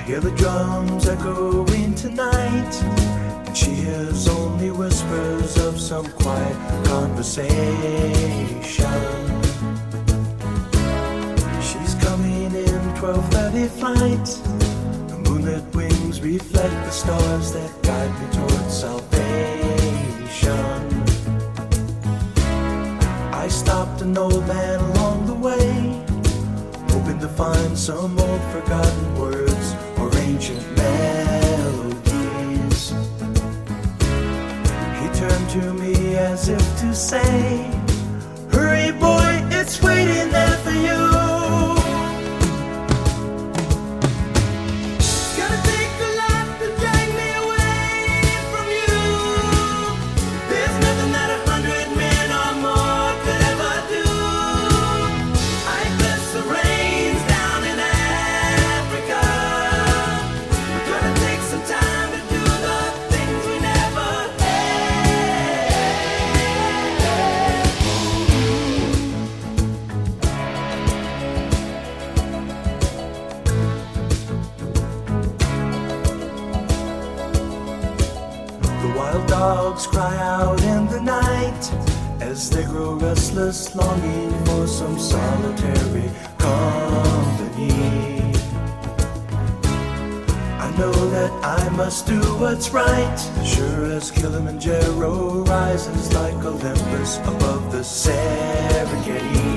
hear the drums echoing tonight, and she hears only whispers of some quiet conversation. She's coming in 12:30 flight. The moonlit wings reflect the stars that guide me towards salvation. I stopped an old man along the way, hoping to find some old forgotten words or ancient melodies. He turned to me as if to say, "Hurry boy, it's waiting there for you." Wild dogs cry out in the night as they grow restless, longing for some solitary company. I know that I must do what's right, sure as Kilimanjaro rises like Olympus above the Serengeti.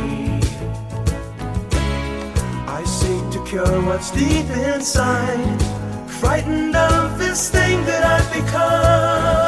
I seek to cure what's deep inside, frightened of this thing that I've become.